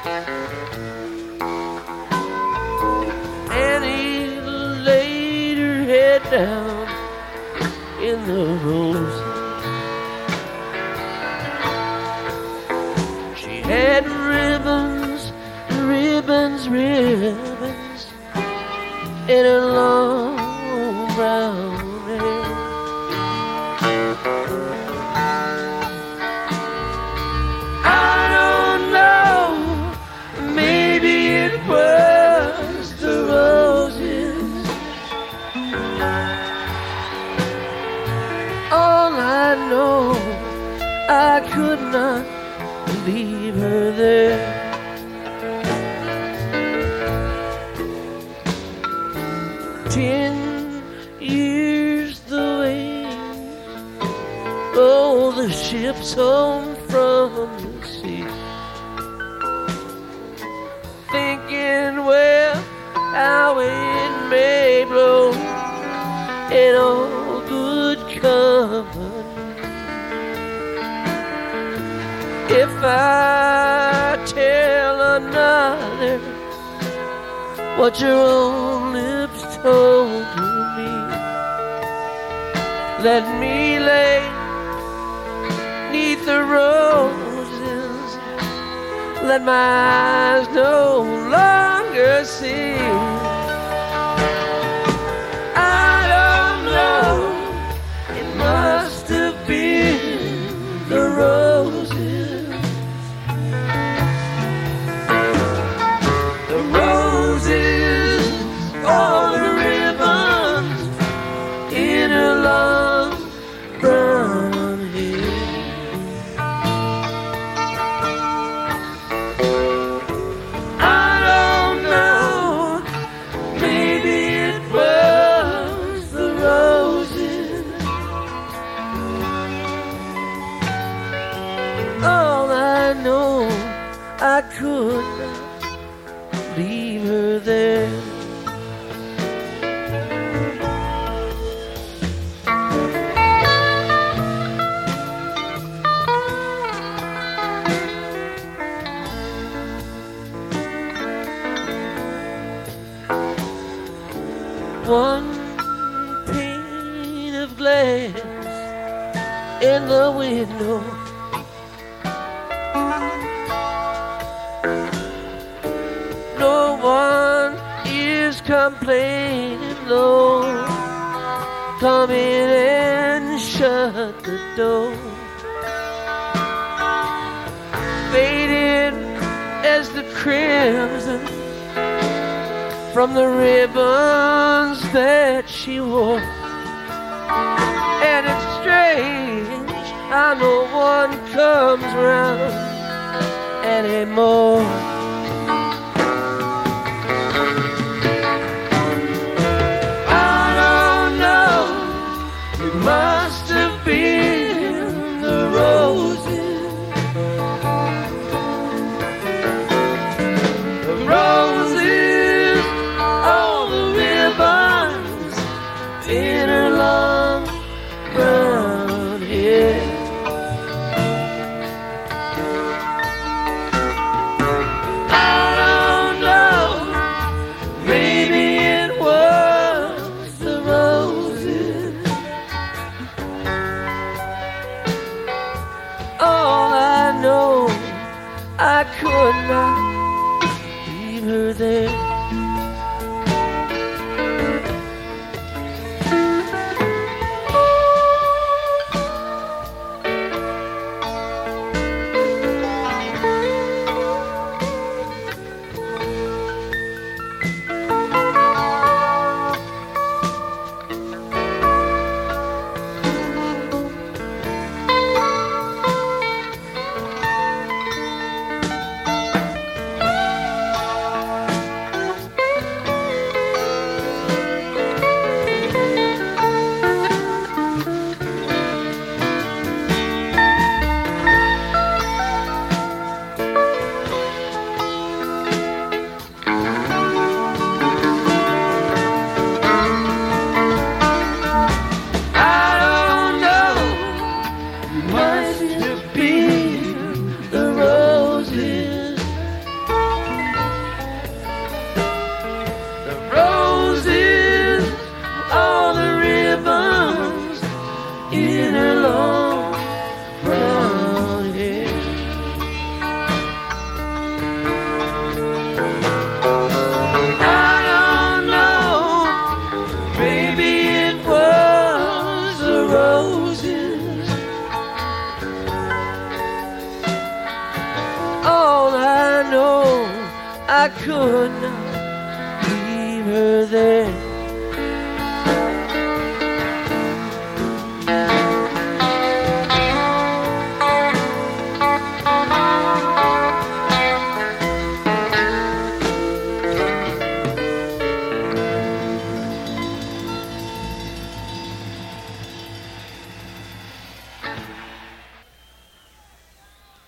And he laid her head down in the roses. She had ribbons, ribbons, ribbons in her long brown hair. I don't know, maybe it was the roses. All I know, I could not leave her there. 10 years the way, oh, the ship's home from the sea. Thinking, well, how it may blow in all good company. If I tell another what your own lips told to me, let me lay 'neath the roses, let my eyes no longer see. I don't know, it must have been the roses. The roses, all the ribbons in her long brown hair. I don't know, maybe it was the roses. All I know, I could not leave her there. One pane of glass in the window, no one is complaining, no. Come in and shut the door. Faded as the crimson from the ribbons that she wore. And it's strange how no one comes around anymore. I don't know, it must have been the roses. The roses, all the ribbons in her long brown hair. I don't know, maybe it was the roses. All I know, I could not leave her there. I could not leave her there.